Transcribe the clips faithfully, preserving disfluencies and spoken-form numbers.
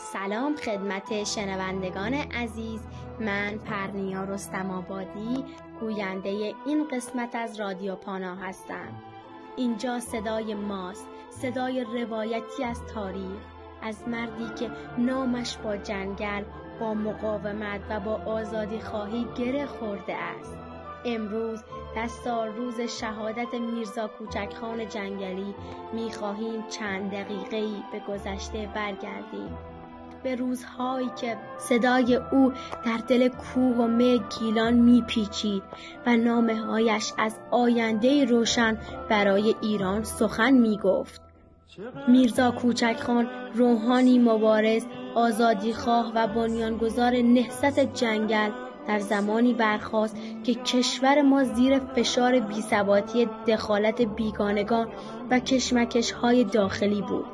سلام خدمت شنوندگان عزیز، من پرنیا رستم آبادی گوینده این قسمت از رادیو پانا هستم. اینجا صدای ماست، صدای روایتی از تاریخ، از مردی که نامش با جنگل، با مقاومت و با آزادی خواهی گره خورده است. امروز در سالروز شهادت میرزا کوچکخان جنگلی می‌خواهیم چند دقیقه‌ای به گذشته برگردیم، به روزهایی که صدای او در دل کوه و مه گیلان میپیچید و نامه‌هایش از آینده روشن برای ایران سخن میگفت. میرزا کوچکخان روحانی مبارز، آزادیخواه و بنیانگذار نهضت جنگل در زمانی برخاست که کشور ما زیر فشار بی‌ثباتی دخالت بیگانگان و کشمکش‌های داخلی بود.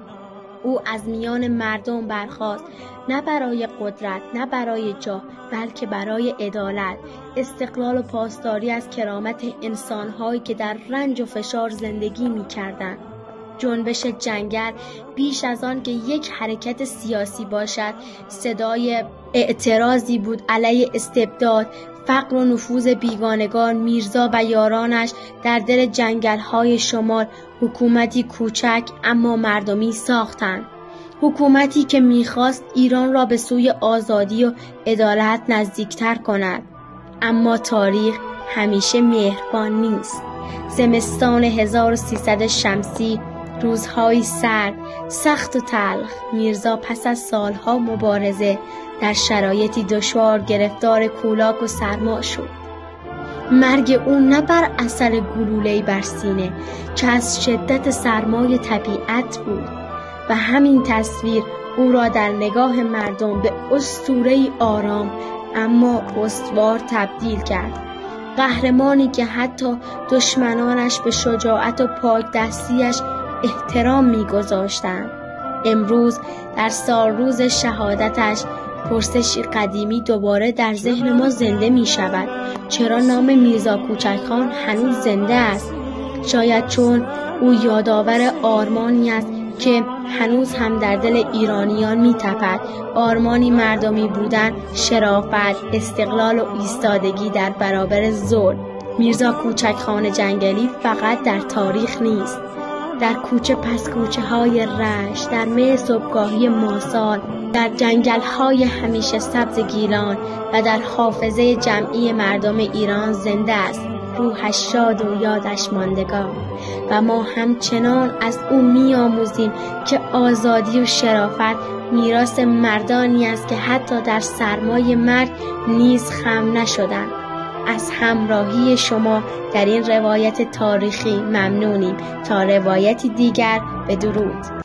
او از میان مردم برخاست، نه برای قدرت، نه برای جاه، بلکه برای عدالت، استقلال و پاسداری از کرامت انسان‌هایی که در رنج و فشار زندگی می‌کردند. جنبش جنگل بیش از آن که یک حرکت سیاسی باشد، صدای اعتراضی بود علیه استبداد، فقر و نفوذ بیگانگان. میرزا و یارانش در دل جنگل‌های شمال حکومتی کوچک اما مردمی ساختند. حکومتی که می‌خواست ایران را به سوی آزادی و عدالت نزدیکتر کند. اما تاریخ همیشه مهربان نیست. زمستان هزار و سیصد شمسی، روزهای سرد، سخت و تلخ، میرزا پس از سالها مبارزه در شرایطی دشوار گرفتار کولاک و سرما شد. مرگ او نه بر اثر گلوله‌ای بر سینه که از شدت سرمای طبیعت بود و همین تصویر او را در نگاه مردم به اسطوره‌ای آرام اما استوار تبدیل کرد. قهرمانی که حتی دشمنانش به شجاعت و پاک دستیش احترام می‌گذاشتند. امروز در سالروز شهادتش پرسشی قدیمی دوباره در ذهن ما زنده می‌شود: چرا نام میرزا کوچکخان هنوز زنده است؟ شاید چون او یادآور آرمانی است که هنوز هم در دل ایرانیان می‌تپد، آرمانی مردمی بودن، شرافت، استقلال و ایستادگی در برابر ظلم. میرزا کوچکخان جنگلی فقط در تاریخ نیست، در کوچه پس کوچه های رشت، در مه صبحگاهی ماسال، در جنگل های همیشه سبز گیلان و در حافظه جمعی مردم ایران زنده است. روحش شاد و یادش ماندگار و ما همچنان از او می‌آموزیم که آزادی و شرافت میراث مردانی است که حتی در سرمای مرگ نیز خم نشدند. از همراهی شما در این روایت تاریخی ممنونیم. تا روایتی دیگر، بدرود.